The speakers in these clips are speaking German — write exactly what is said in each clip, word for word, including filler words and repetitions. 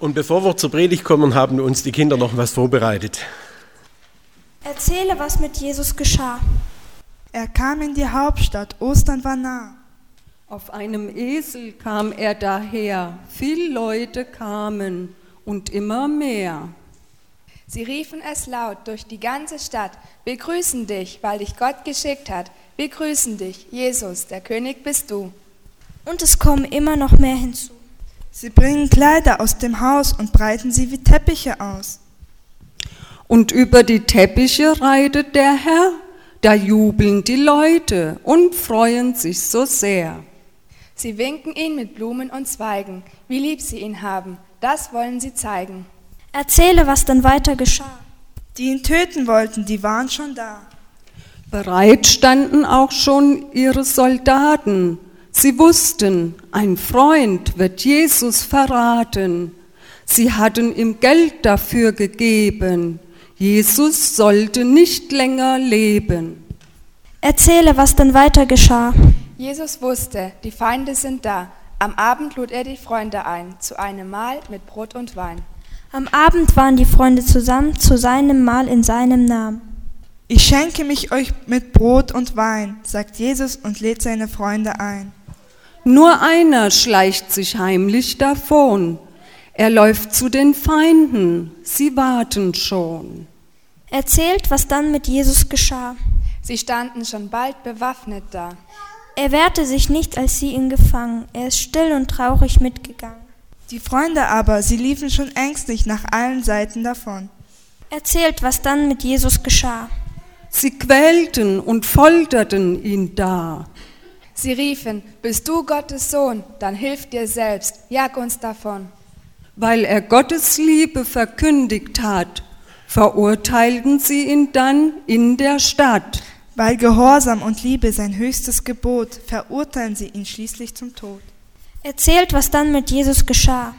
Und bevor wir zur Predigt kommen, haben uns die Kinder noch was vorbereitet. Erzähle, was mit Jesus geschah. Er kam in die Hauptstadt, Ostern war nah. Auf einem Esel kam er daher, viele Leute kamen und immer mehr. Sie riefen es laut durch die ganze Stadt: Wir grüßen dich, weil dich Gott geschickt hat. Wir grüßen dich, Jesus, der König bist du. Und es kommen immer noch mehr hinzu. Sie bringen Kleider aus dem Haus und breiten sie wie Teppiche aus. Und über die Teppiche reitet der Herr, da jubeln die Leute und freuen sich so sehr. Sie winken ihn mit Blumen und Zweigen, wie lieb sie ihn haben, das wollen sie zeigen. Erzähle, was dann weiter geschah. Die ihn töten wollten, die waren schon da. Bereit standen auch schon ihre Soldaten. Sie wussten, ein Freund wird Jesus verraten. Sie hatten ihm Geld dafür gegeben. Jesus sollte nicht länger leben. Erzähle, was dann weiter geschah. Jesus wusste, die Feinde sind da. Am Abend lud er die Freunde ein, zu einem Mahl mit Brot und Wein. Am Abend waren die Freunde zusammen, zu seinem Mahl in seinem Namen. Ich schenke mich euch mit Brot und Wein, sagt Jesus und lädt seine Freunde ein. Nur einer schleicht sich heimlich davon. Er läuft zu den Feinden, sie warten schon. Erzählt, was dann mit Jesus geschah. Sie standen schon bald bewaffnet da. Er wehrte sich nicht, als sie ihn gefangen. Er ist still und traurig mitgegangen. Die Freunde aber, sie liefen schon ängstlich nach allen Seiten davon. Erzählt, was dann mit Jesus geschah. Sie quälten und folterten ihn da. Sie riefen: Bist du Gottes Sohn, dann hilf dir selbst, jag uns davon. Weil er Gottes Liebe verkündigt hat, verurteilten sie ihn dann in der Stadt. Weil Gehorsam und Liebe sein höchstes Gebot, verurteilen sie ihn schließlich zum Tod. Erzählt, was dann mit Jesus geschah.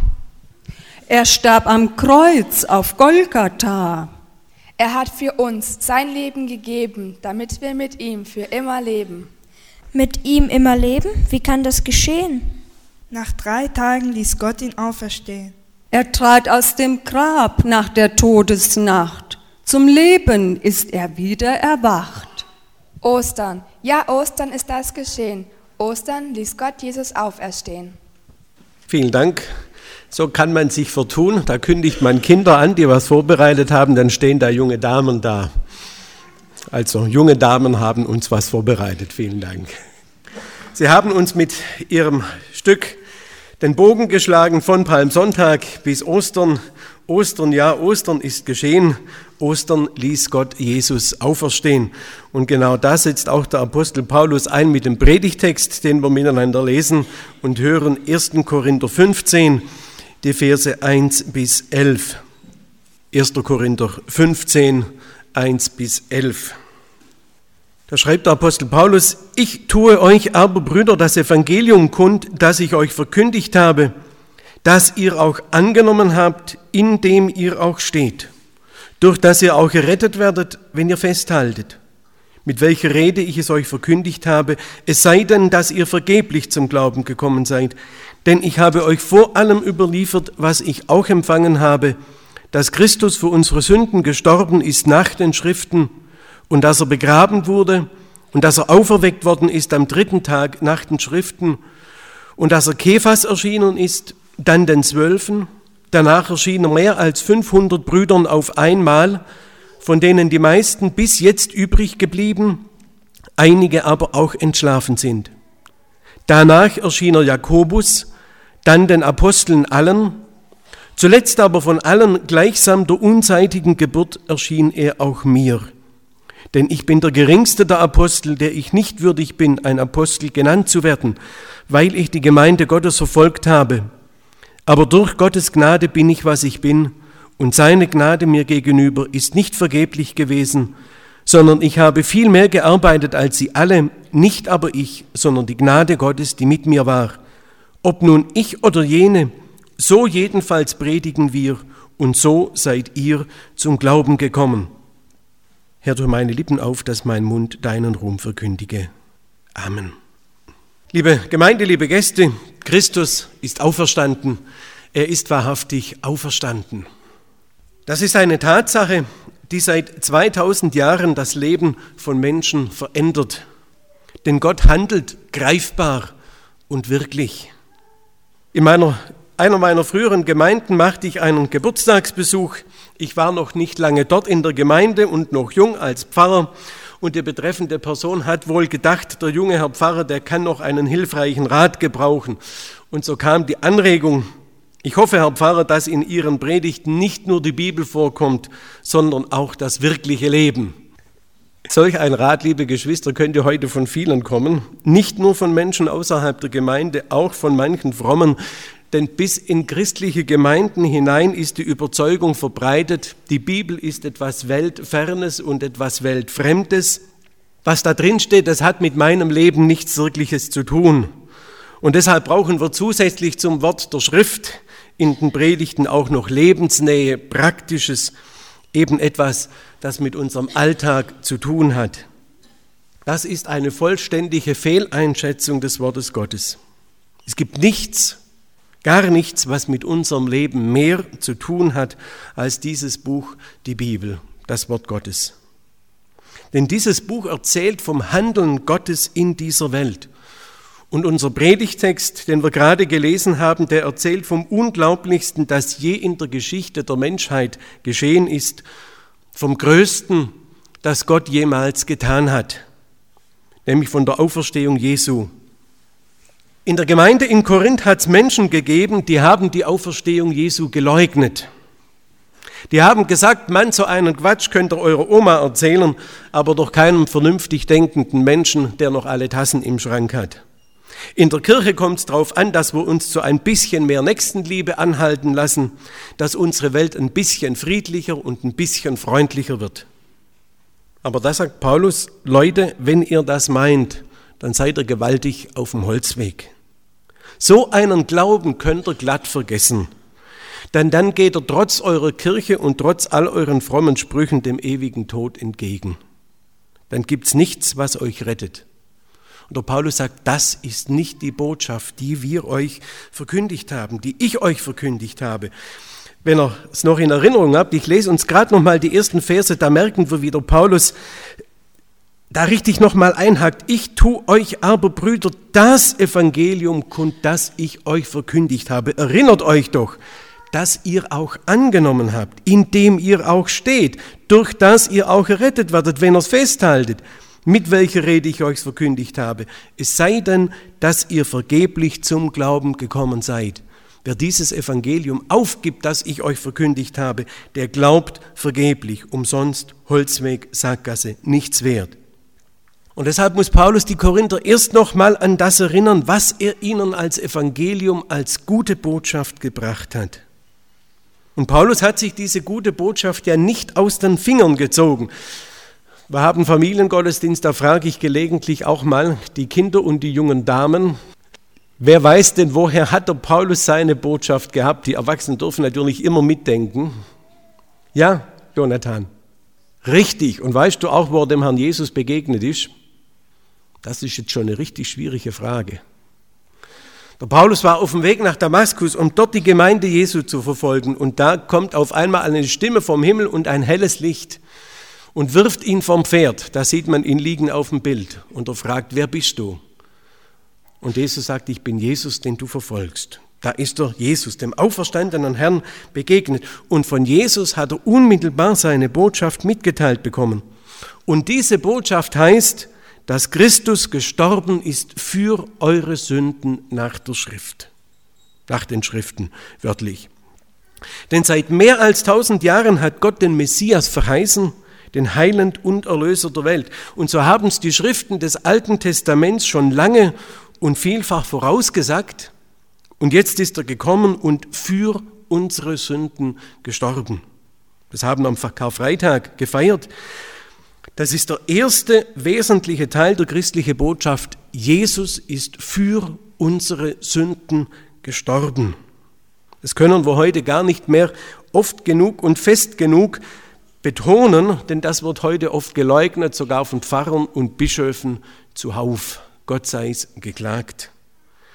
Er starb am Kreuz auf Golgatha. Er hat für uns sein Leben gegeben, damit wir mit ihm für immer leben. Mit ihm immer leben? Wie kann das geschehen? Nach drei Tagen ließ Gott ihn auferstehen. Er trat aus dem Grab nach der Todesnacht. Zum Leben ist er wieder erwacht. Ostern, ja, Ostern ist das geschehen. Ostern ließ Gott Jesus auferstehen. Vielen Dank. So kann man sich vertun. Da kündigt man Kinder an, die was vorbereitet haben, dann stehen da junge Damen da. Also junge Damen haben uns was vorbereitet. Vielen Dank. Sie haben uns mit ihrem Stück den Bogen geschlagen von Palmsonntag bis Ostern. Ostern, ja, Ostern ist geschehen. Ostern ließ Gott Jesus auferstehen. Und genau da setzt auch der Apostel Paulus ein mit dem Predigtext, den wir miteinander lesen und hören. erster Korinther fünfzehn, die Verse eins bis elf. erster Korinther fünfzehn, eins bis elf. Da schreibt der Apostel Paulus: Ich tue euch aber, Brüder, das Evangelium kund, das ich euch verkündigt habe, das ihr auch angenommen habt, in dem ihr auch steht, durch das ihr auch gerettet werdet, wenn ihr festhaltet. Mit welcher Rede ich es euch verkündigt habe, es sei denn, dass ihr vergeblich zum Glauben gekommen seid. Denn ich habe euch vor allem überliefert, was ich auch empfangen habe, dass Christus für unsere Sünden gestorben ist nach den Schriften und dass er begraben wurde und dass er auferweckt worden ist am dritten Tag nach den Schriften und dass er Kephas erschienen ist, dann den Zwölfen. Danach erschien er mehr als fünfhundert Brüdern auf einmal, von denen die meisten bis jetzt übrig geblieben, einige aber auch entschlafen sind. Danach erschien er Jakobus, dann den Aposteln allen. Zuletzt aber von allen gleichsam der unzeitigen Geburt erschien er auch mir. Denn ich bin der geringste der Apostel, der ich nicht würdig bin, ein Apostel genannt zu werden, weil ich die Gemeinde Gottes verfolgt habe. Aber durch Gottes Gnade bin ich, was ich bin, und seine Gnade mir gegenüber ist nicht vergeblich gewesen, sondern ich habe viel mehr gearbeitet als sie alle, nicht aber ich, sondern die Gnade Gottes, die mit mir war. Ob nun ich oder jene, so jedenfalls predigen wir, und so seid ihr zum Glauben gekommen. Herr, tu meine Lippen auf, dass mein Mund deinen Ruhm verkündige. Amen. Liebe Gemeinde, liebe Gäste, Christus ist auferstanden. er ist wahrhaftig auferstanden. Das ist eine Tatsache, die seit zweitausend Jahren das Leben von Menschen verändert. Denn Gott handelt greifbar und wirklich. In meiner, einer meiner früheren Gemeinden machte ich einen Geburtstagsbesuch. Ich war noch nicht lange dort in der Gemeinde und noch jung als Pfarrer. Und die betreffende Person hat wohl gedacht, der junge Herr Pfarrer, der kann noch einen hilfreichen Rat gebrauchen. Und so kam die Anregung: Ich hoffe, Herr Pfarrer, dass in Ihren Predigten nicht nur die Bibel vorkommt, sondern auch das wirkliche Leben. Solch ein Rat, liebe Geschwister, könnte heute von vielen kommen, nicht nur von Menschen außerhalb der Gemeinde, auch von manchen Frommen, denn bis in christliche Gemeinden hinein ist die Überzeugung verbreitet, die Bibel ist etwas Weltfernes und etwas Weltfremdes. Was da drin steht, das hat mit meinem Leben nichts Wirkliches zu tun. Und deshalb brauchen wir zusätzlich zum Wort der Schrift in den Predigten auch noch Lebensnähe, Praktisches, eben etwas, das mit unserem Alltag zu tun hat. Das ist eine vollständige Fehleinschätzung des Wortes Gottes. Es gibt nichts, gar nichts, was mit unserem Leben mehr zu tun hat als dieses Buch, die Bibel, das Wort Gottes. Denn dieses Buch erzählt vom Handeln Gottes in dieser Welt. Und unser Predigtext, den wir gerade gelesen haben, der erzählt vom Unglaublichsten, das je in der Geschichte der Menschheit geschehen ist, vom Größten, das Gott jemals getan hat, nämlich von der Auferstehung Jesu. In der Gemeinde in Korinth hat es Menschen gegeben, die haben die Auferstehung Jesu geleugnet. Die haben gesagt, Mann, so einen Quatsch könnt ihr eurer Oma erzählen, aber doch keinem vernünftig denkenden Menschen, der noch alle Tassen im Schrank hat. In der Kirche kommt es darauf an, dass wir uns zu ein bisschen mehr Nächstenliebe anhalten lassen, dass unsere Welt ein bisschen friedlicher und ein bisschen freundlicher wird. Aber da sagt Paulus: Leute, wenn ihr das meint, dann seid ihr gewaltig auf dem Holzweg. So einen Glauben könnt ihr glatt vergessen, denn dann geht er trotz eurer Kirche und trotz all euren frommen Sprüchen dem ewigen Tod entgegen. Dann gibt's nichts, was euch rettet. Und der Paulus sagt, das ist nicht die Botschaft, die wir euch verkündigt haben, die ich euch verkündigt habe. Wenn ihr es noch in Erinnerung habt, ich lese uns gerade noch mal die ersten Verse, da merken wir, wie der Paulus da richtig noch mal einhakt. Ich tu euch aber, Brüder, das Evangelium kund, das ich euch verkündigt habe. Erinnert euch doch, dass ihr auch angenommen habt, in dem ihr auch steht, durch das ihr auch errettet werdet, wenn ihr es festhaltet. Mit welcher Rede ich euch verkündigt habe, es sei denn, dass ihr vergeblich zum Glauben gekommen seid. Wer dieses Evangelium aufgibt, das ich euch verkündigt habe, der glaubt vergeblich, umsonst, Holzweg, Sackgasse, nichts wert. Und deshalb muss Paulus die Korinther erst noch mal an das erinnern, was er ihnen als Evangelium, als gute Botschaft gebracht hat. Und Paulus hat sich diese gute Botschaft ja nicht aus den Fingern gezogen. Wir haben Familiengottesdienst, da frage ich gelegentlich auch mal die Kinder und die jungen Damen, wer weiß denn, woher hat der Paulus seine Botschaft gehabt? Die Erwachsenen dürfen natürlich immer mitdenken. Ja, Jonathan, richtig. Und weißt du auch, wo er dem Herrn Jesus begegnet ist? Das ist jetzt schon eine richtig schwierige Frage. Der Paulus war auf dem Weg nach Damaskus, um dort die Gemeinde Jesu zu verfolgen. Und da kommt auf einmal eine Stimme vom Himmel und ein helles Licht und wirft ihn vom Pferd. Da sieht man ihn liegen auf dem Bild. Und er fragt, wer bist du? Und Jesus sagt, ich bin Jesus, den du verfolgst. Da ist er, Jesus, dem auferstandenen Herrn, begegnet. Und von Jesus hat er unmittelbar seine Botschaft mitgeteilt bekommen. Und diese Botschaft heißt, dass Christus gestorben ist für eure Sünden nach der Schrift. Nach den Schriften, wörtlich. Denn seit mehr als tausend Jahren hat Gott den Messias verheißen, den Heiland und Erlöser der Welt. Und so haben es die Schriften des Alten Testaments schon lange und vielfach vorausgesagt. Und jetzt ist er gekommen und für unsere Sünden gestorben. Das haben wir am Karfreitag gefeiert. Das ist der erste wesentliche Teil der christlichen Botschaft. Jesus ist für unsere Sünden gestorben. Das können wir heute gar nicht mehr oft genug und fest genug betonen, denn das wird heute oft geleugnet, sogar von Pfarrern und Bischöfen zuhauf. Gott sei es geklagt.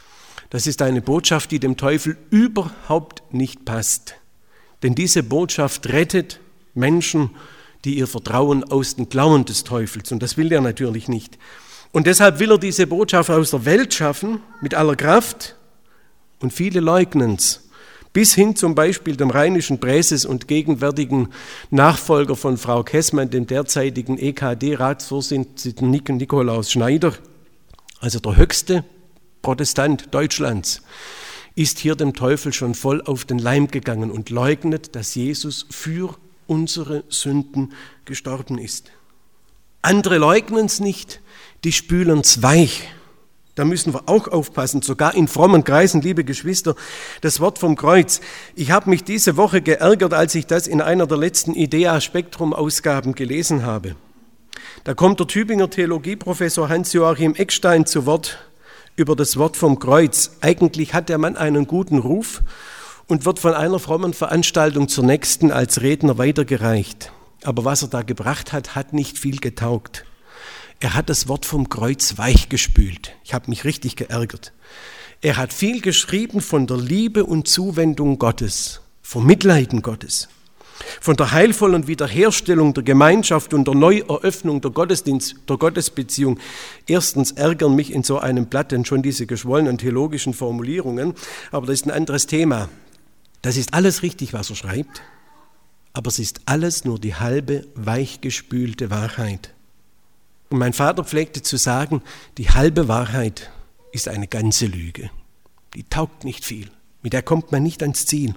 Das ist eine Botschaft, die dem Teufel überhaupt nicht passt. Denn diese Botschaft rettet Menschen, die ihr Vertrauen aus den Klauen des Teufels. Und das will er natürlich nicht. Und deshalb will er diese Botschaft aus der Welt schaffen, mit aller Kraft. Und viele leugnen es. Bis hin zum Beispiel dem rheinischen Präses und gegenwärtigen Nachfolger von Frau Kessmann, dem derzeitigen E K D-Ratsvorsitzenden Nikolaus Schneider, also der höchste Protestant Deutschlands, ist hier dem Teufel schon voll auf den Leim gegangen und leugnet, dass Jesus für unsere Sünden gestorben ist. Andere leugnen es nicht, die spülen es weich. Da müssen wir auch aufpassen, sogar in frommen Kreisen, liebe Geschwister, das Wort vom Kreuz. Ich habe mich diese Woche geärgert, als ich das in einer der letzten Idea-Spektrum-Ausgaben gelesen habe. Da kommt der Tübinger Theologieprofessor Hans-Joachim Eckstein zu Wort über das Wort vom Kreuz. Eigentlich hat der Mann einen guten Ruf und wird von einer frommen Veranstaltung zur nächsten als Redner weitergereicht. Aber was er da gebracht hat, hat nicht viel getaugt. Er hat das Wort vom Kreuz weichgespült. Ich habe mich richtig geärgert. Er hat viel geschrieben von der Liebe und Zuwendung Gottes, vom Mitleiden Gottes, von der heilvollen Wiederherstellung der Gemeinschaft und der Neueröffnung der Gottesdienst, der Gottesbeziehung. Erstens ärgern mich in so einem Blatt denn schon diese geschwollenen theologischen Formulierungen, aber das ist ein anderes Thema. Das ist alles richtig, was er schreibt, aber es ist alles nur die halbe weichgespülte Wahrheit. Und mein Vater pflegte zu sagen, die halbe Wahrheit ist eine ganze Lüge. Die taugt nicht viel, mit der kommt man nicht ans Ziel.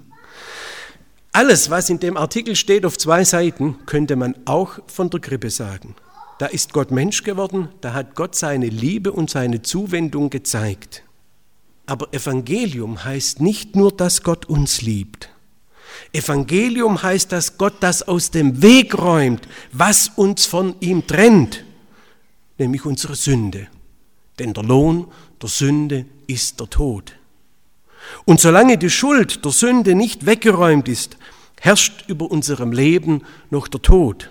Alles, was in dem Artikel steht auf zwei Seiten, könnte man auch von der Krippe sagen. Da ist Gott Mensch geworden, da hat Gott seine Liebe und seine Zuwendung gezeigt. Aber Evangelium heißt nicht nur, dass Gott uns liebt. Evangelium heißt, dass Gott das aus dem Weg räumt, was uns von ihm trennt, nämlich unsere Sünde. Denn der Lohn der Sünde ist der Tod. Und solange die Schuld der Sünde nicht weggeräumt ist, herrscht über unserem Leben noch der Tod.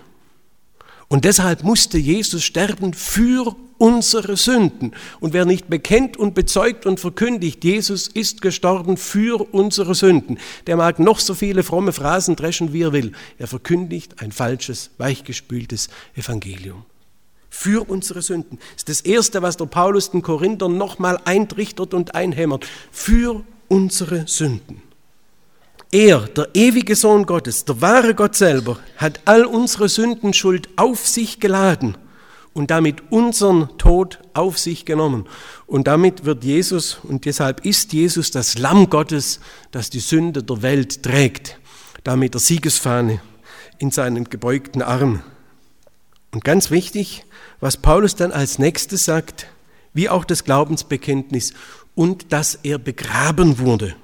Und deshalb musste Jesus sterben für unsere Sünden. Und wer nicht bekennt und bezeugt und verkündigt, Jesus ist gestorben für unsere Sünden, der mag noch so viele fromme Phrasen dreschen, wie er will. Er verkündigt ein falsches, weichgespültes Evangelium. Für unsere Sünden. Das ist das Erste, was der Paulus den Korinthern nochmal eintrichtert und einhämmert. Für unsere Sünden. Er, der ewige Sohn Gottes, der wahre Gott selber, hat all unsere Sündenschuld auf sich geladen und damit unseren Tod auf sich genommen. Und damit wird Jesus, und deshalb ist Jesus das Lamm Gottes, das die Sünde der Welt trägt, damit der Siegesfahne in seinem gebeugten Arm. Und ganz wichtig, was Paulus dann als nächstes sagt, wie auch das Glaubensbekenntnis, und dass er begraben wurde.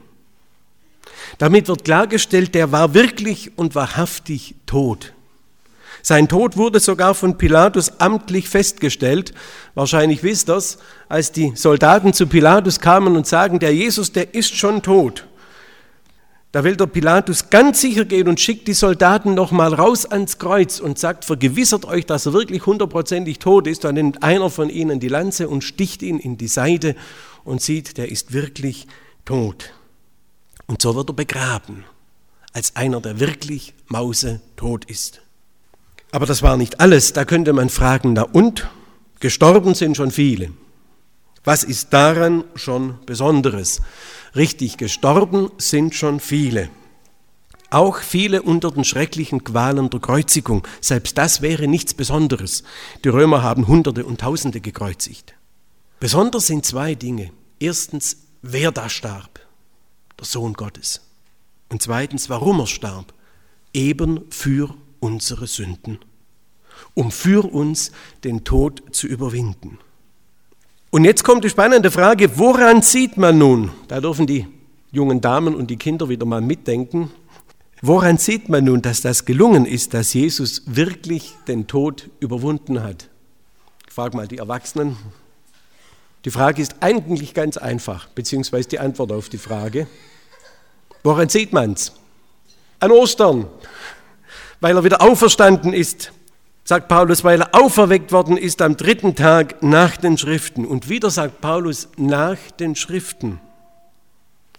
Damit wird klargestellt, der war wirklich und wahrhaftig tot. Sein Tod wurde sogar von Pilatus amtlich festgestellt. Wahrscheinlich wisst ihr es, als die Soldaten zu Pilatus kamen und sagen, der Jesus, der ist schon tot. Da will der Pilatus ganz sicher gehen und schickt die Soldaten nochmal raus ans Kreuz und sagt, vergewissert euch, dass er wirklich hundertprozentig tot ist. Dann nimmt einer von ihnen die Lanze und sticht ihn in die Seite und sieht, der ist wirklich tot. Und so wird er begraben, als einer, der wirklich mausetot ist. Aber das war nicht alles. Da könnte man fragen, na und? Gestorben sind schon viele. Was ist daran schon Besonderes? Richtig, gestorben sind schon viele. Auch viele unter den schrecklichen Qualen der Kreuzigung. Selbst das wäre nichts Besonderes. Die Römer haben Hunderte und Tausende gekreuzigt. Besonders sind zwei Dinge. Erstens, wer da starb, der Sohn Gottes. Und zweitens, warum er starb, eben für unsere Sünden, um für uns den Tod zu überwinden. Und jetzt kommt die spannende Frage, woran sieht man nun, da dürfen die jungen Damen und die Kinder wieder mal mitdenken, woran sieht man nun, dass das gelungen ist, dass Jesus wirklich den Tod überwunden hat? Ich frage mal die Erwachsenen. Die Frage ist eigentlich ganz einfach, beziehungsweise die Antwort auf die Frage. Woran sieht man es? An Ostern, weil er wieder auferstanden ist, sagt Paulus, weil er auferweckt worden ist am dritten Tag nach den Schriften. Und wieder sagt Paulus, nach den Schriften.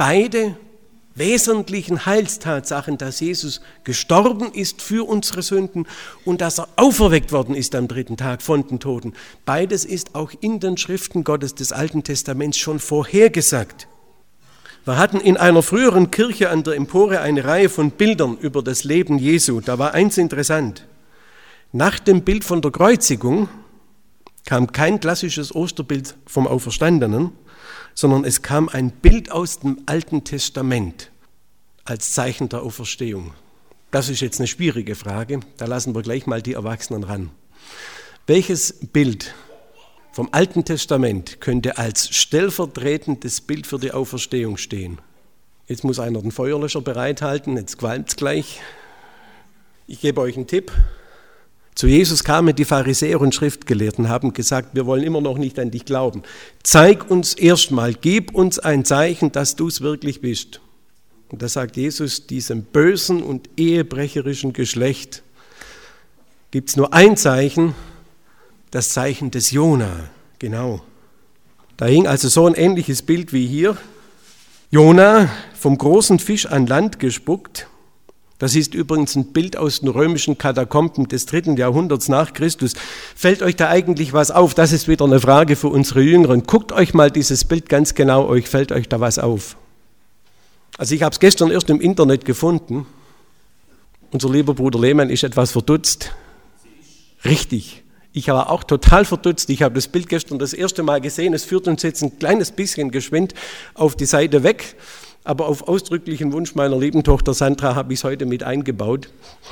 beide wesentlichen Heilstatsachen, dass Jesus gestorben ist für unsere Sünden und dass er auferweckt worden ist am dritten Tag von den Toten. Beides ist auch in den Schriften Gottes des Alten Testaments schon vorhergesagt. Wir hatten in einer früheren Kirche an der Empore eine Reihe von Bildern über das Leben Jesu. Da war eins interessant. Nach dem Bild von der Kreuzigung kam kein klassisches Osterbild vom Auferstandenen, sondern es kam ein Bild aus dem Alten Testament als Zeichen der Auferstehung. Das ist jetzt eine schwierige Frage, da lassen wir gleich mal die Erwachsenen ran. Welches Bild vom Alten Testament könnte als stellvertretendes Bild für die Auferstehung stehen? Jetzt muss einer den Feuerlöscher bereithalten, jetzt qualmt es gleich. Ich gebe euch einen Tipp. Zu Jesus kamen die Pharisäer und Schriftgelehrten, haben gesagt, wir wollen immer noch nicht an dich glauben. Zeig uns erstmal, gib uns ein Zeichen, dass du es wirklich bist. Und da sagt Jesus, diesem bösen und ehebrecherischen Geschlecht gibt es nur ein Zeichen, das Zeichen des Jona. Genau. Da hing also so ein ähnliches Bild wie hier. Jona, vom großen Fisch an Land gespuckt. Das ist übrigens ein Bild aus den römischen Katakomben des dritten Jahrhunderts nach Christus. Fällt euch da eigentlich was auf? Das ist wieder eine Frage für unsere Jüngeren. Guckt euch mal dieses Bild ganz genau, euch fällt euch da was auf. Also ich habe es gestern erst im Internet gefunden. Unser lieber Bruder Lehmann ist etwas verdutzt. Richtig. Ich war auch total verdutzt. Ich habe das Bild gestern das erste Mal gesehen. Es führt uns jetzt ein kleines bisschen geschwind auf die Seite weg. Aber auf ausdrücklichen Wunsch meiner lieben Tochter Sandra habe ich es heute mit eingebaut.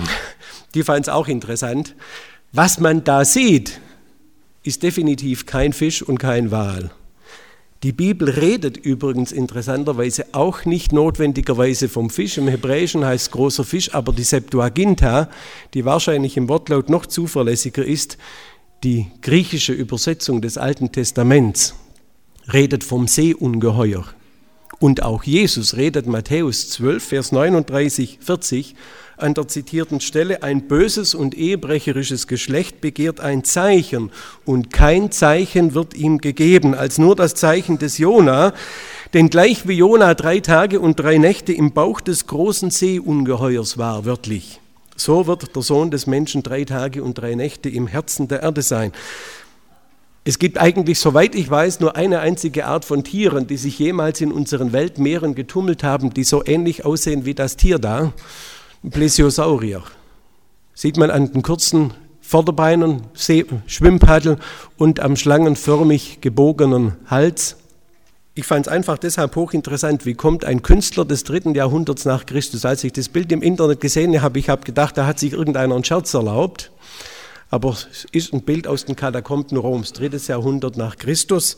Die fand es auch interessant. Was man da sieht, ist definitiv kein Fisch und kein Wal. Die Bibel redet übrigens interessanterweise auch nicht notwendigerweise vom Fisch. Im Hebräischen heißt es großer Fisch, aber die Septuaginta, die wahrscheinlich im Wortlaut noch zuverlässiger ist, die griechische Übersetzung des Alten Testaments, redet vom Seeungeheuer. Und auch Jesus redet Matthäus zwölf, Vers neununddreißig, vierzig an der zitierten Stelle, ein böses und ehebrecherisches Geschlecht begehrt ein Zeichen und kein Zeichen wird ihm gegeben, als nur das Zeichen des Jona, denn gleich wie Jona drei Tage und drei Nächte im Bauch des großen Seeungeheuers war, wörtlich, so wird der Sohn des Menschen drei Tage und drei Nächte im Herzen der Erde sein. Es gibt eigentlich, soweit ich weiß, nur eine einzige Art von Tieren, die sich jemals in unseren Weltmeeren getummelt haben, die so ähnlich aussehen wie das Tier da, ein Plesiosaurier. Sieht man an den kurzen Vorderbeinen, Schwimmpaddel und am schlangenförmig gebogenen Hals. Ich fand es einfach deshalb hochinteressant, wie kommt ein Künstler des dritten Jahrhunderts nach Christus. Als ich das Bild im Internet gesehen habe, ich habe gedacht, da hat sich irgendeiner einen Scherz erlaubt. Aber es ist ein Bild aus den Katakomben Roms, drittes Jahrhundert nach Christus.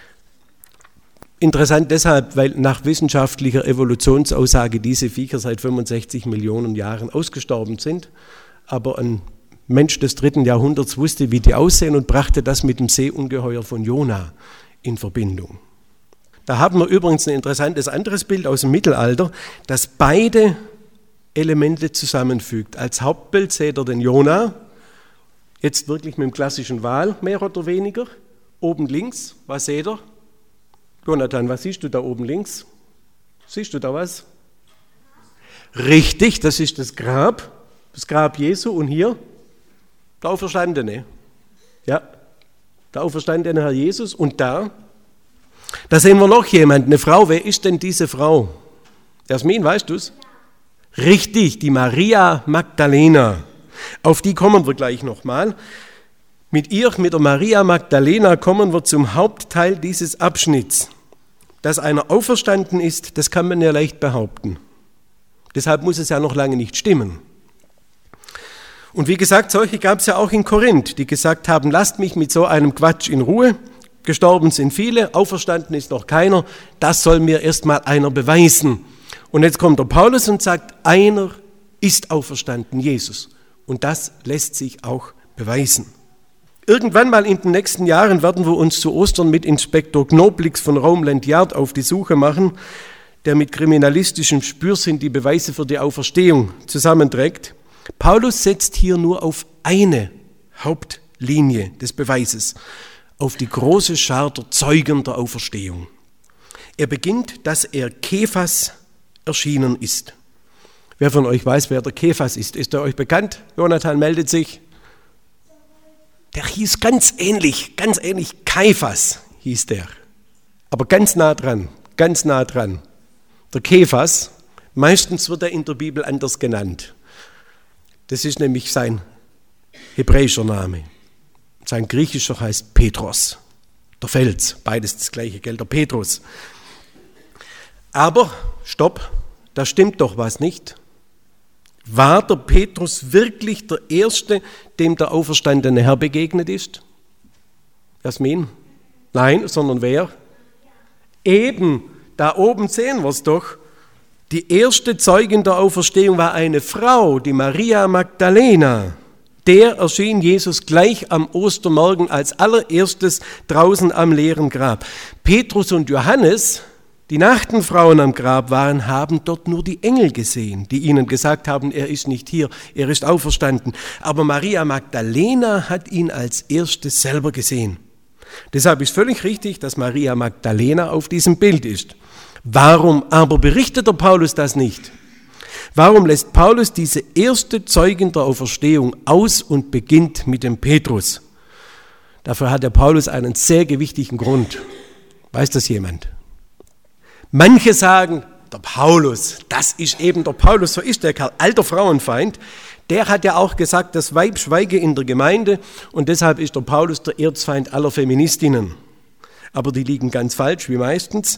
Interessant deshalb, weil nach wissenschaftlicher Evolutionsaussage diese Viecher seit fünfundsechzig Millionen Jahren ausgestorben sind. Aber ein Mensch des dritten Jahrhunderts wusste, wie die aussehen und brachte das mit dem Seeungeheuer von Jona in Verbindung. Da haben wir übrigens ein interessantes anderes Bild aus dem Mittelalter, das beide Elemente zusammenfügt. Als Hauptbild seht ihr den Jona, jetzt wirklich mit dem klassischen Wal, mehr oder weniger. Oben links, was seht ihr? Jonathan, was siehst du da oben links? Siehst du da was? Richtig, das ist das Grab, das Grab Jesu. Und hier der Auferstandene. Ja, der auferstandene Herr Jesus. Und da, da sehen wir noch jemanden, eine Frau. Wer ist denn diese Frau? Jasmin, weißt du es? Richtig, die Maria Magdalena. Auf die kommen wir gleich nochmal. Mit ihr, mit der Maria Magdalena, kommen wir zum Hauptteil dieses Abschnitts. Dass einer auferstanden ist, das kann man ja leicht behaupten. Deshalb muss es ja noch lange nicht stimmen. Und wie gesagt, solche gab es ja auch in Korinth, die gesagt haben, lasst mich mit so einem Quatsch in Ruhe. Gestorben sind viele, auferstanden ist noch keiner. Das soll mir erst mal einer beweisen. Und jetzt kommt der Paulus und sagt, einer ist auferstanden, Jesus. Und das lässt sich auch beweisen. Irgendwann mal in den nächsten Jahren werden wir uns zu Ostern mit Inspektor Knoblix von Romeland Yard auf die Suche machen, der mit kriminalistischem Spürsinn die Beweise für die Auferstehung zusammenträgt. Paulus setzt hier nur auf eine Hauptlinie des Beweises, auf die große Schar der Zeugen der Auferstehung. Er beginnt, dass er Kephas erschienen ist. Wer von euch weiß, wer der Kephas ist? Ist er euch bekannt? Jonathan meldet sich. Der hieß ganz ähnlich, ganz ähnlich, Kaiphas hieß der. Aber ganz nah dran, ganz nah dran. Der Kephas, meistens wird er in der Bibel anders genannt. Das ist nämlich sein hebräischer Name. Sein griechischer heißt Petros, der Fels, beides das gleiche, gell, der Petrus. Aber, stopp, da stimmt doch was nicht. War der Petrus wirklich der Erste, dem der auferstandene Herr begegnet ist? Jasmin? Nein, sondern wer? Eben, da oben sehen wir es doch. Die erste Zeugin der Auferstehung war eine Frau, die Maria Magdalena. Der erschien Jesus gleich am Ostermorgen als allererstes draußen am leeren Grab. Petrus und Johannes, die Nachtenfrauen am Grab waren, haben dort nur die Engel gesehen, die ihnen gesagt haben, er ist nicht hier, er ist auferstanden. Aber Maria Magdalena hat ihn als erstes selber gesehen. Deshalb ist völlig richtig, dass Maria Magdalena auf diesem Bild ist. Warum aber berichtet der Paulus das nicht? Warum lässt Paulus diese erste Zeugin der Auferstehung aus und beginnt mit dem Petrus? Dafür hat der Paulus einen sehr gewichtigen Grund. Weiß das jemand? Manche sagen, der Paulus, das ist eben der Paulus, so ist der Kerl, alter Frauenfeind. Der hat ja auch gesagt, das Weib schweige in der Gemeinde und deshalb ist der Paulus der Erzfeind aller Feministinnen. Aber die liegen ganz falsch, wie meistens.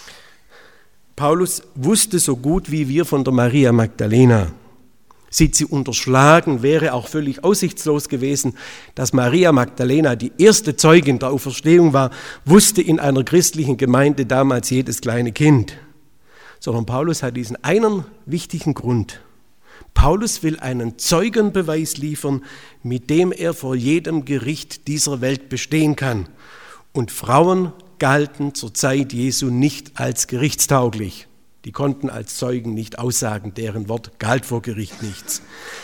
Paulus wusste so gut wie wir von der Maria Magdalena. Sieht sie unterschlagen, wäre auch völlig aussichtslos gewesen. Dass Maria Magdalena die erste Zeugin der Auferstehung war, wusste in einer christlichen Gemeinde damals jedes kleine Kind. Sondern Paulus hat diesen einen wichtigen Grund. Paulus will einen Zeugenbeweis liefern, mit dem er vor jedem Gericht dieser Welt bestehen kann. Und Frauen galten zur Zeit Jesu nicht als gerichtstauglich. Die konnten als Zeugen nicht aussagen, deren Wort galt vor Gericht nichts.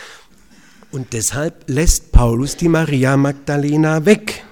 Und deshalb lässt Paulus die Maria Magdalena weg.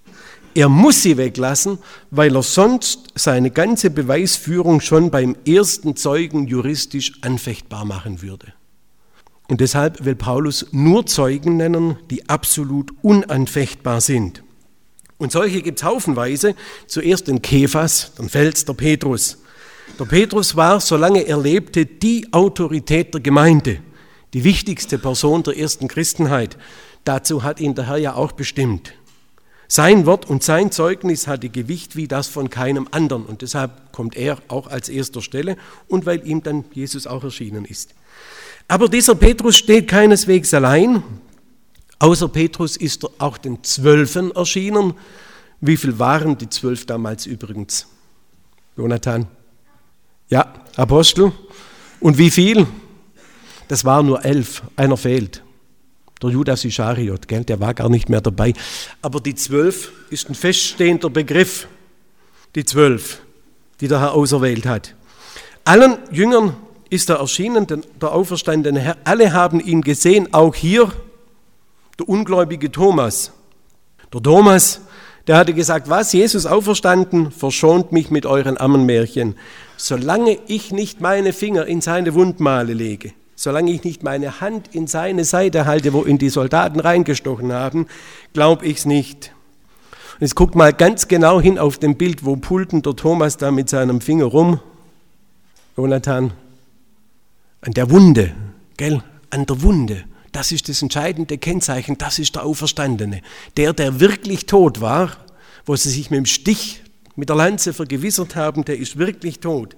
Er muss sie weglassen, weil er sonst seine ganze Beweisführung schon beim ersten Zeugen juristisch anfechtbar machen würde. Und deshalb will Paulus nur Zeugen nennen, die absolut unanfechtbar sind. Und solche gibt es haufenweise. Zuerst den Kephas, den Fels, der Petrus. Der Petrus war, solange er lebte, die Autorität der Gemeinde, die wichtigste Person der ersten Christenheit. Dazu hat ihn der Herr ja auch bestimmt. Sein Wort und sein Zeugnis hatte Gewicht wie das von keinem anderen und deshalb kommt er auch als erster Stelle und weil ihm dann Jesus auch erschienen ist. Aber dieser Petrus steht keineswegs allein. Außer Petrus ist er auch den Zwölfen erschienen. Wie viel waren die Zwölf damals übrigens? Jonathan? Ja, Apostel. Und wie viel? Das waren nur elf. Einer fehlt. Der Judas Ischariot, gell? Der war gar nicht mehr dabei. Aber die Zwölf ist ein feststehender Begriff. Die Zwölf, die der Herr auserwählt hat. Allen Jüngern ist er erschienen, der auferstandene Herr. Alle haben ihn gesehen, auch hier der ungläubige Thomas. Der Thomas, der hatte gesagt, was, Jesus auferstanden, verschont mich mit euren Ammenmärchen. Solange ich nicht meine Finger in seine Wundmale lege, solange ich nicht meine Hand in seine Seite halte, wo ihn die Soldaten reingestochen haben, glaube ich es nicht. Und jetzt guckt mal ganz genau hin auf dem Bild, wo pulten der Thomas da mit seinem Finger rum. Jonathan, an der Wunde, gell, an der Wunde. Das ist das entscheidende Kennzeichen, das ist der Auferstandene. Der, der wirklich tot war, wo sie sich mit dem Stich, mit der Lanze vergewissert haben, der ist wirklich tot.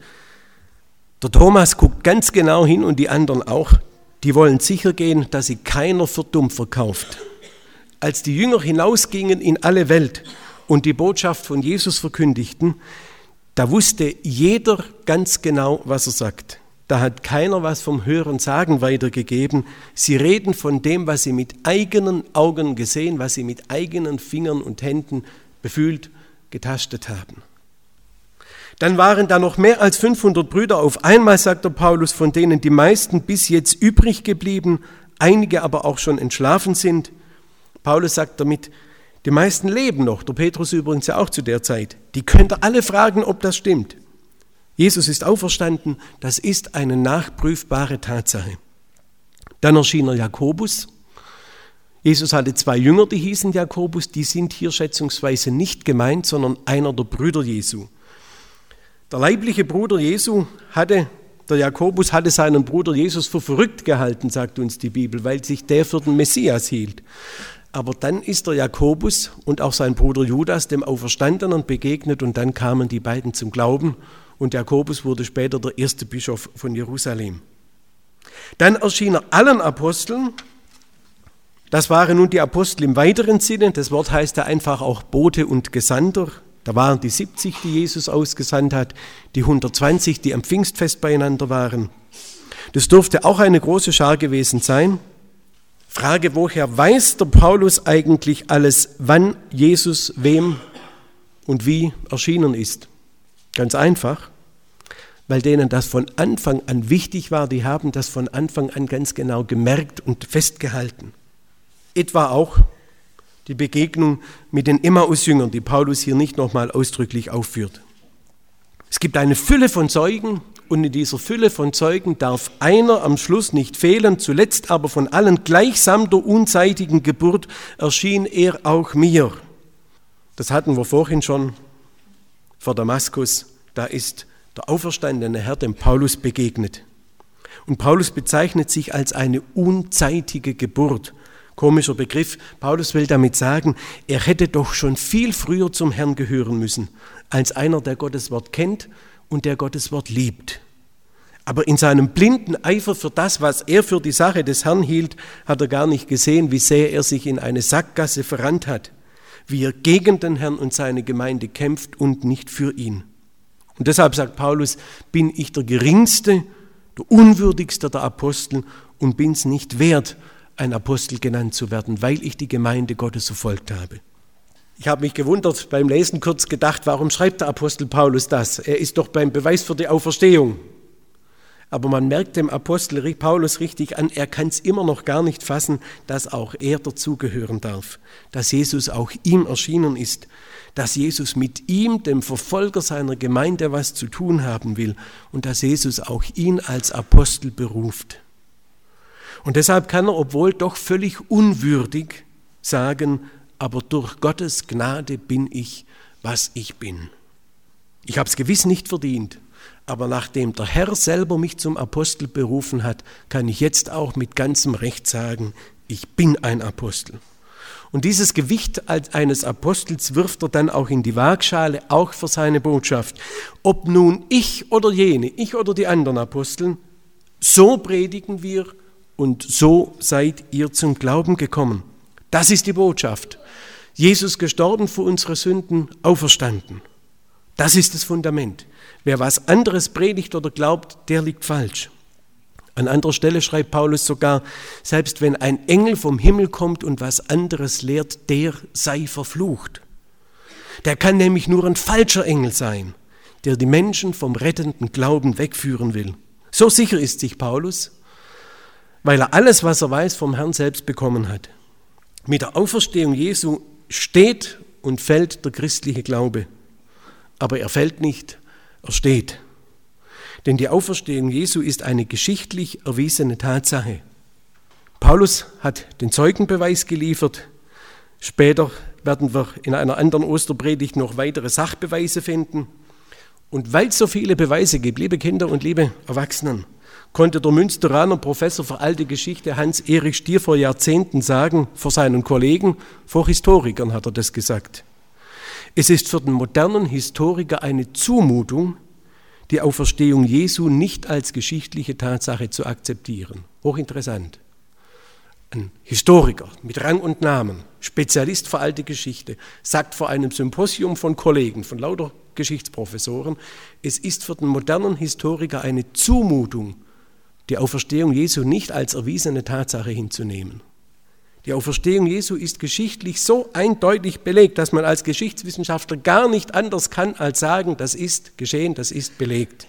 Der Thomas guckt ganz genau hin und die anderen auch. Die wollen sicher gehen, dass sie keiner für dumm verkauft. Als die Jünger hinausgingen in alle Welt und die Botschaft von Jesus verkündigten, da wusste jeder ganz genau, was er sagt. Da hat keiner was vom Hören sagen weitergegeben. Sie reden von dem, was sie mit eigenen Augen gesehen, was sie mit eigenen Fingern und Händen befühlt, getastet haben. Dann waren da noch mehr als fünfhundert Brüder auf einmal, sagt der Paulus, von denen die meisten bis jetzt übrig geblieben, einige aber auch schon entschlafen sind. Paulus sagt damit, die meisten leben noch, der Petrus übrigens ja auch zu der Zeit. Die könnt ihr alle fragen, ob das stimmt. Jesus ist auferstanden, das ist eine nachprüfbare Tatsache. Dann erschien er Jakobus. Jesus hatte zwei Jünger, die hießen Jakobus, die sind hier schätzungsweise nicht gemeint, sondern einer der Brüder Jesu. Der leibliche Bruder Jesu hatte, der Jakobus hatte seinen Bruder Jesus für verrückt gehalten, sagt uns die Bibel, weil sich der für den Messias hielt. Aber dann ist der Jakobus und auch sein Bruder Judas dem Auferstandenen begegnet und dann kamen die beiden zum Glauben und Jakobus wurde später der erste Bischof von Jerusalem. Dann erschien er allen Aposteln. Das waren nun die Apostel im weiteren Sinne. Das Wort heißt ja einfach auch Bote und Gesandter. Da waren die siebzig, die Jesus ausgesandt hat, die hundertzwanzig, die am Pfingstfest beieinander waren. Das dürfte auch eine große Schar gewesen sein. Frage, woher weiß der Paulus eigentlich alles, wann Jesus wem und wie erschienen ist? Ganz einfach, weil denen das von Anfang an wichtig war, die haben das von Anfang an ganz genau gemerkt und festgehalten. Etwa auch die Begegnung mit den Emmaus-Jüngern, die Paulus hier nicht nochmal ausdrücklich aufführt. Es gibt eine Fülle von Zeugen und in dieser Fülle von Zeugen darf einer am Schluss nicht fehlen, zuletzt aber von allen gleichsam der unzeitigen Geburt erschien er auch mir. Das hatten wir vorhin schon vor Damaskus, da ist der auferstandene Herr dem Paulus begegnet. Und Paulus bezeichnet sich als eine unzeitige Geburt. Komischer Begriff. Paulus will damit sagen, er hätte doch schon viel früher zum Herrn gehören müssen, als einer, der Gottes Wort kennt und der Gottes Wort liebt. Aber in seinem blinden Eifer für das, was er für die Sache des Herrn hielt, hat er gar nicht gesehen, wie sehr er sich in eine Sackgasse verrannt hat, wie er gegen den Herrn und seine Gemeinde kämpft und nicht für ihn. Und deshalb sagt Paulus, bin ich der geringste, der unwürdigste der Apostel und bin es nicht wert, ein Apostel genannt zu werden, weil ich die Gemeinde Gottes verfolgt habe. Ich habe mich gewundert, beim Lesen kurz gedacht, warum schreibt der Apostel Paulus das? Er ist doch beim Beweis für die Auferstehung. Aber man merkt dem Apostel Paulus richtig an, er kann es immer noch gar nicht fassen, dass auch er dazugehören darf, dass Jesus auch ihm erschienen ist, dass Jesus mit ihm, dem Verfolger seiner Gemeinde, was zu tun haben will und dass Jesus auch ihn als Apostel beruft. Und deshalb kann er, obwohl doch völlig unwürdig, sagen, aber durch Gottes Gnade bin ich, was ich bin. Ich habe es gewiss nicht verdient, aber nachdem der Herr selber mich zum Apostel berufen hat, kann ich jetzt auch mit ganzem Recht sagen, ich bin ein Apostel. Und dieses Gewicht eines Apostels wirft er dann auch in die Waagschale, auch für seine Botschaft. Ob nun ich oder jene, ich oder die anderen Aposteln, so predigen wir, und so seid ihr zum Glauben gekommen. Das ist die Botschaft. Jesus gestorben für unsere Sünden, auferstanden. Das ist das Fundament. Wer was anderes predigt oder glaubt, der liegt falsch. An anderer Stelle schreibt Paulus sogar, selbst wenn ein Engel vom Himmel kommt und was anderes lehrt, der sei verflucht. Der kann nämlich nur ein falscher Engel sein, der die Menschen vom rettenden Glauben wegführen will. So sicher ist sich Paulus, weil er alles, was er weiß, vom Herrn selbst bekommen hat. Mit der Auferstehung Jesu steht und fällt der christliche Glaube. Aber er fällt nicht, er steht. Denn die Auferstehung Jesu ist eine geschichtlich erwiesene Tatsache. Paulus hat den Zeugenbeweis geliefert. Später werden wir in einer anderen Osterpredigt noch weitere Sachbeweise finden. Und weil es so viele Beweise gibt, liebe Kinder und liebe Erwachsenen, konnte der Münsteraner Professor für alte Geschichte Hans-Erich Stier vor Jahrzehnten sagen, vor seinen Kollegen, vor Historikern hat er das gesagt. Es ist für den modernen Historiker eine Zumutung, die Auferstehung Jesu nicht als geschichtliche Tatsache zu akzeptieren. Hochinteressant. Ein Historiker mit Rang und Namen, Spezialist für alte Geschichte, sagt vor einem Symposium von Kollegen, von lauter Geschichtsprofessoren, es ist für den modernen Historiker eine Zumutung, die Auferstehung Jesu nicht als erwiesene Tatsache hinzunehmen. Die Auferstehung Jesu ist geschichtlich so eindeutig belegt, dass man als Geschichtswissenschaftler gar nicht anders kann, als sagen, das ist geschehen, das ist belegt.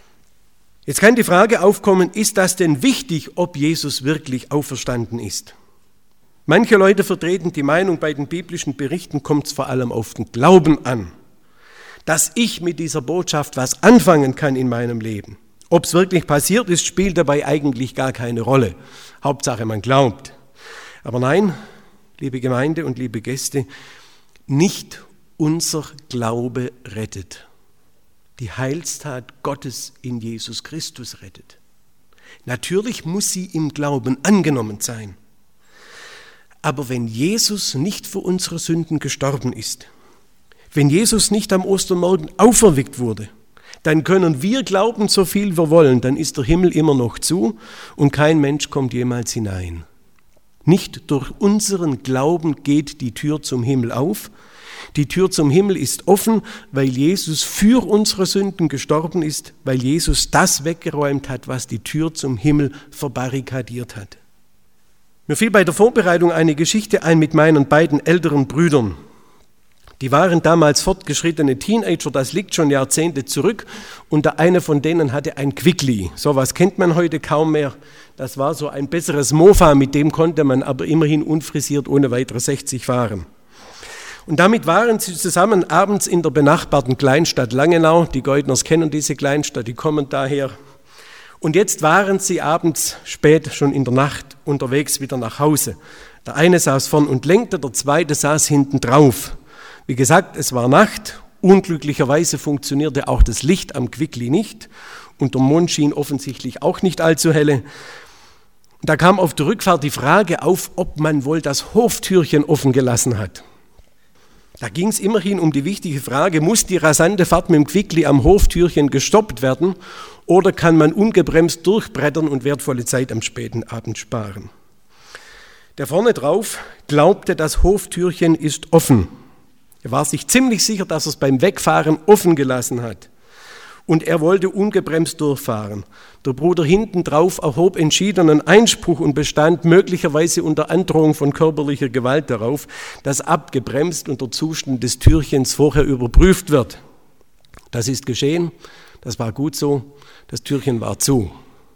Jetzt kann die Frage aufkommen, ist das denn wichtig, ob Jesus wirklich auferstanden ist? Manche Leute vertreten die Meinung, bei den biblischen Berichten kommt es vor allem auf den Glauben an. dass ich mit dieser Botschaft was anfangen kann in meinem Leben. Ob es wirklich passiert ist, spielt dabei eigentlich gar keine Rolle. Hauptsache, man glaubt. Aber nein, liebe Gemeinde und liebe Gäste, nicht unser Glaube rettet. Die Heilstat Gottes in Jesus Christus rettet. Natürlich muss sie im Glauben angenommen sein. Aber wenn Jesus nicht für unsere Sünden gestorben ist, wenn Jesus nicht am Ostermorgen auferweckt wurde, dann können wir glauben, so viel wir wollen, dann ist der Himmel immer noch zu und kein Mensch kommt jemals hinein. Nicht durch unseren Glauben geht die Tür zum Himmel auf. Die Tür zum Himmel ist offen, weil Jesus für unsere Sünden gestorben ist, weil Jesus das weggeräumt hat, was die Tür zum Himmel verbarrikadiert hat. Mir fiel bei der Vorbereitung eine Geschichte ein mit meinen beiden älteren Brüdern. Die waren damals fortgeschrittene Teenager, das liegt schon Jahrzehnte zurück, und der eine von denen hatte ein Quickly. Sowas kennt man heute kaum mehr. Das war so ein besseres Mofa, mit dem konnte man aber immerhin unfrisiert ohne weitere sechzig fahren. Und damit waren sie zusammen abends in der benachbarten Kleinstadt Langenau. Die Geuthners kennen diese Kleinstadt, die kommen daher. Und jetzt waren sie abends spät, schon in der Nacht, unterwegs wieder nach Hause. Der eine saß vorn und lenkte, der zweite saß hinten drauf. Wie gesagt, es war Nacht, unglücklicherweise funktionierte auch das Licht am Quickly nicht und der Mond schien offensichtlich auch nicht allzu helle. Da kam auf der Rückfahrt die Frage auf, ob man wohl das Hoftürchen offen gelassen hat. Da ging es immerhin um die wichtige Frage, muss die rasante Fahrt mit dem Quickly am Hoftürchen gestoppt werden oder kann man ungebremst durchbrettern und wertvolle Zeit am späten Abend sparen? Der vorne drauf glaubte, das Hoftürchen ist offen. Er war sich ziemlich sicher, dass er es beim Wegfahren offen gelassen hat. Und er wollte ungebremst durchfahren. Der Bruder hinten drauf erhob entschiedenen Einspruch und bestand möglicherweise unter Androhung von körperlicher Gewalt darauf, dass abgebremst und der Zustand des Türchens vorher überprüft wird. Das ist geschehen, das war gut so, das Türchen war zu.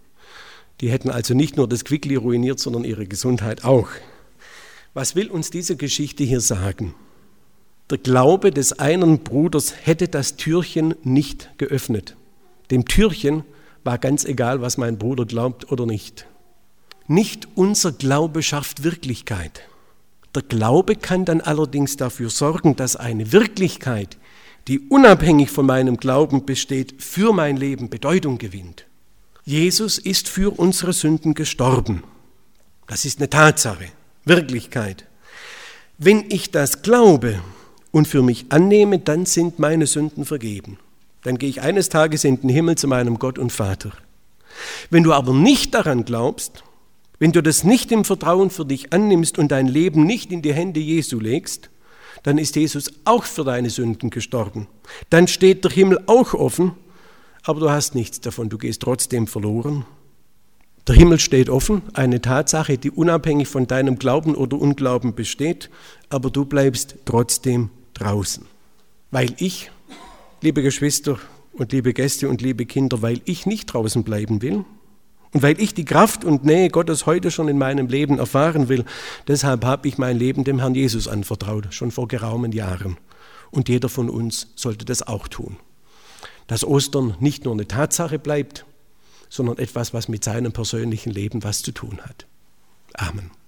Die hätten also nicht nur das Quickly ruiniert, sondern ihre Gesundheit auch. Was will uns diese Geschichte hier sagen? Der Glaube des einen Bruders hätte das Türchen nicht geöffnet. Dem Türchen war ganz egal, was mein Bruder glaubt oder nicht. Nicht unser Glaube schafft Wirklichkeit. Der Glaube kann dann allerdings dafür sorgen, dass eine Wirklichkeit, die unabhängig von meinem Glauben besteht, für mein Leben Bedeutung gewinnt. Jesus ist für unsere Sünden gestorben. Das ist eine Tatsache, Wirklichkeit. Wenn ich das glaube und für mich annehme, dann sind meine Sünden vergeben. Dann gehe ich eines Tages in den Himmel zu meinem Gott und Vater. Wenn du aber nicht daran glaubst, wenn du das nicht im Vertrauen für dich annimmst und dein Leben nicht in die Hände Jesu legst, dann ist Jesus auch für deine Sünden gestorben. Dann steht der Himmel auch offen, aber du hast nichts davon, du gehst trotzdem verloren. Der Himmel steht offen, eine Tatsache, die unabhängig von deinem Glauben oder Unglauben besteht, aber du bleibst trotzdem draußen. Weil ich, liebe Geschwister und liebe Gäste und liebe Kinder, weil ich nicht draußen bleiben will und weil ich die Kraft und Nähe Gottes heute schon in meinem Leben erfahren will, deshalb habe ich mein Leben dem Herrn Jesus anvertraut, schon vor geraumen Jahren. Und jeder von uns sollte das auch tun. Dass Ostern nicht nur eine Tatsache bleibt, sondern etwas, was mit seinem persönlichen Leben was zu tun hat. Amen.